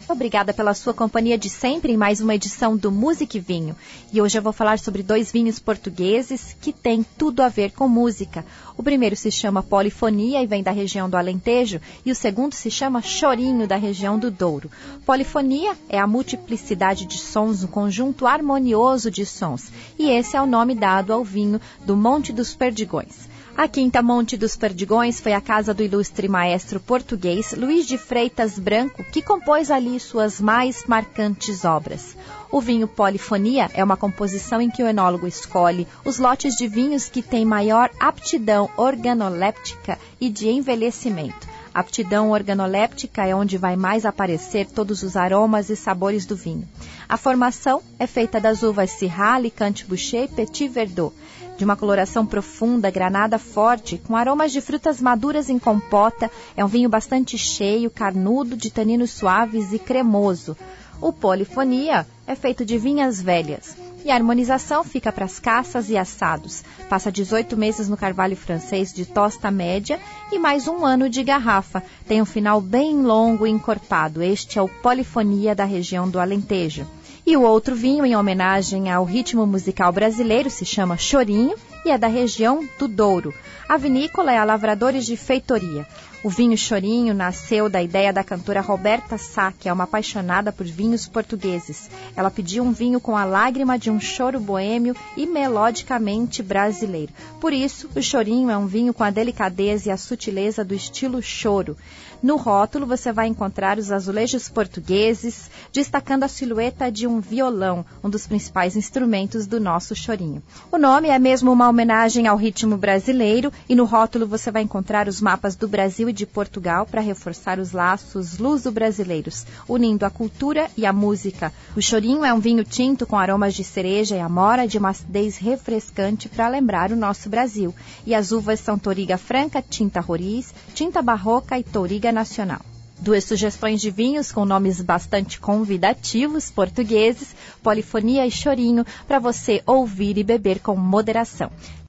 Obrigada pela sua companhia de sempre em mais uma edição do Música e Vinho. E hoje eu vou falar sobre 2 vinhos portugueses que têm tudo a ver com música. O primeiro se chama Polifonia e vem da região do Alentejo, e o segundo se chama Chorinho, da região do Douro. Polifonia é a multiplicidade de sons, um conjunto harmonioso de sons, e esse é o nome dado ao vinho do Monte dos Perdigões. A Quinta Monte dos Perdigões foi a casa do ilustre maestro português Luís de Freitas Branco, que compôs ali suas mais marcantes obras. O vinho Polifonia é uma composição em que o enólogo escolhe os lotes de vinhos que têm maior aptidão organoléptica e de envelhecimento. A aptidão organoléptica é onde vai mais aparecer todos os aromas e sabores do vinho. A formação é feita das uvas Syrah, Alicante Bouschet e Petit Verdot, de uma coloração profunda, granada forte, com aromas de frutas maduras em compota. É um vinho bastante cheio, carnudo, de taninos suaves e cremoso. O Polifonia é feito de vinhas velhas e a harmonização fica para as caças e assados. Passa 18 meses no carvalho francês de tosta média e mais 1 ano de garrafa. Tem um final bem longo e encorpado. Este é o Polifonia da região do Alentejo. E o outro vinho, em homenagem ao ritmo musical brasileiro, se chama Chorinho e é da região do Douro. A vinícola é a Lavradores de Feitoria. O vinho Chorinho nasceu da ideia da cantora Roberta Sá, que é uma apaixonada por vinhos portugueses. Ela pediu um vinho com a lágrima de um choro boêmio e melodicamente brasileiro. Por isso, o Chorinho é um vinho com a delicadeza e a sutileza do estilo choro. No rótulo você vai encontrar os azulejos portugueses, destacando a silhueta de um violão, um dos principais instrumentos do nosso chorinho. O nome é mesmo uma homenagem ao ritmo brasileiro e no rótulo você vai encontrar os mapas do Brasil e de Portugal para reforçar os laços luso-brasileiros, unindo a cultura e a música. O chorinho é um vinho tinto com aromas de cereja e amora, de uma acidez refrescante para lembrar o nosso Brasil. E as uvas são Touriga Franca, Tinta Roriz, Tinta Barroca e Touriga Nacional. 2 sugestões de vinhos com nomes bastante convidativos portugueses, Polifonia e Chorinho, para você ouvir e beber com moderação.